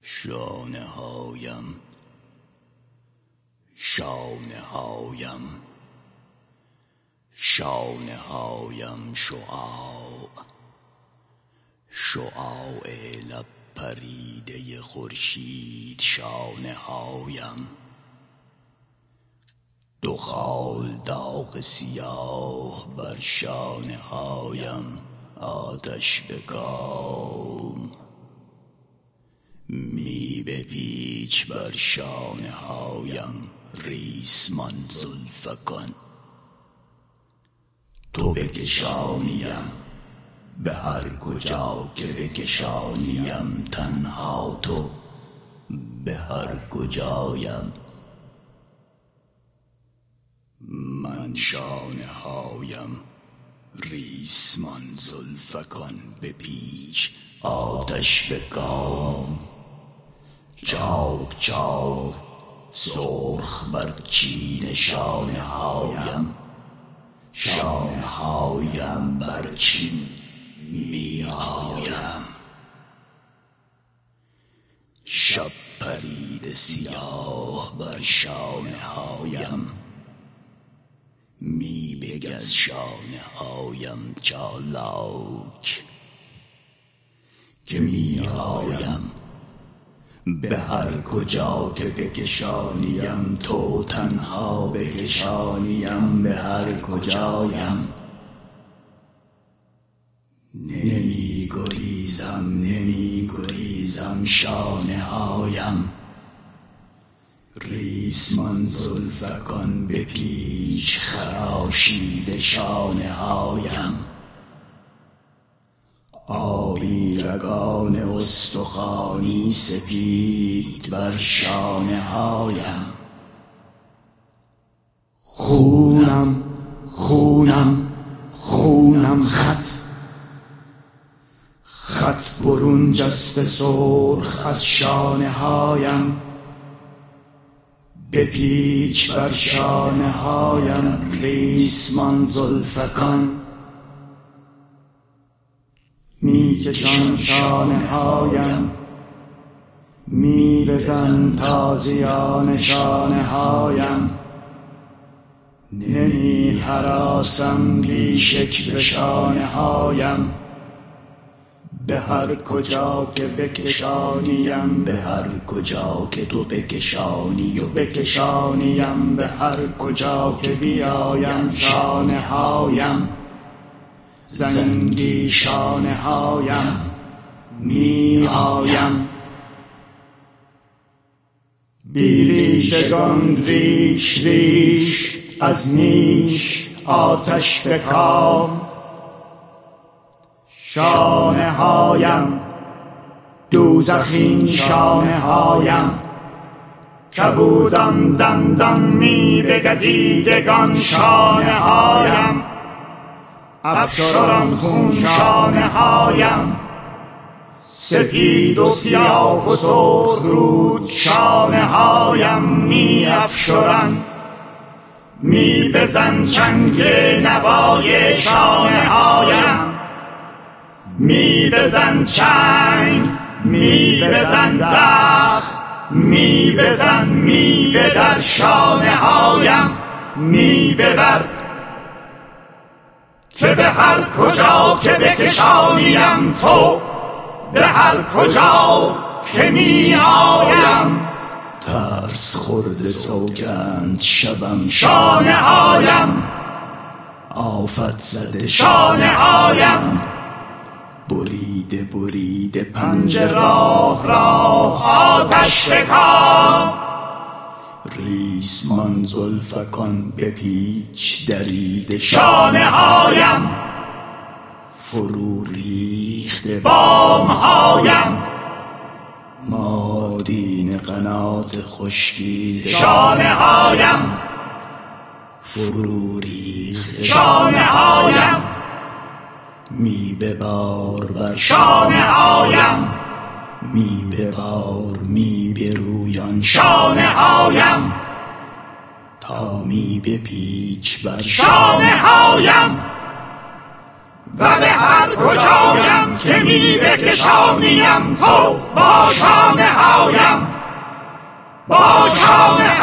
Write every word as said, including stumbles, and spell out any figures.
شانه هایم شانه هایم شانه هایم شعاع شعاع لب پریده خورشید شانه هایم دو خال داغ سیاه بر شانه هایم آتش به کام می بپیچ بر شانه هایم ریسمان زلفکان تو بکشانیم به هر کجا که بکشانیم تنها تو به هر کجایم من شانه هایم ریسمان زلفکان بپیچ آتش به کام چاک چاک سرخ بر چین شانه هایم شانه هایم بر چین می آیم شب پرید سیاه بر شانه هایم می بگز شانه هایم چالاک که می آیم به هر کجا که بکشانیم تو تنها بکشانیم به هر کجایم نمی گریزم نمی گریزم شانه هایم ریسمان زلفکان بپیچ خراشیده شانه هایم آبی رگان استخوانی سپید بر شانه هایم خونم خونم خونم خط خط برون جسته سرخ از شانه هایم بپیچ بر شانه هایم ریسمان زلفکان می کشان شانه هایم می بزن تازیان شانه هایم نمی هراسم بی شکل شانه هایم به هر کجا که بکشانیم به هر کجا که تو بکشانی و بکشانیم به هر کجا که بیایم شانه هایم زنگی شانه هایم می آیم بی ریشگان ریش ریش از نیش آتش به کام شانه هایم دوزخین شانه هایم کبودان دندان می بگزیدگان شانه هایم افشران خون شانه هایم سپید و سیاه و سرخ رود شانه هایم می افشران می بزن چنگ نوای شانه هایم می بزن چنگ می بزن زخم می بزن می بدر شانه هایم می ببر که به هر کجا که بکشانیم تو به هر کجا که می آیم ترس خورده سوگند شبم شانه هایم آفت زده شانه هایم بریده بریده پنجه راه راه آتش بکام ریسمان زلفکان بپیچ دریده شانه هایم فرو ریخته بام هایم مادین قنات خشکیده شانه هایم فرو ریخته شانه هایم می ببار بر شانه هایم می ببار می برویان شانه هایم تا می بپیچ بر شانه هایم و به هر کجایم که می بکشانیم تو با شانه هایم با شانه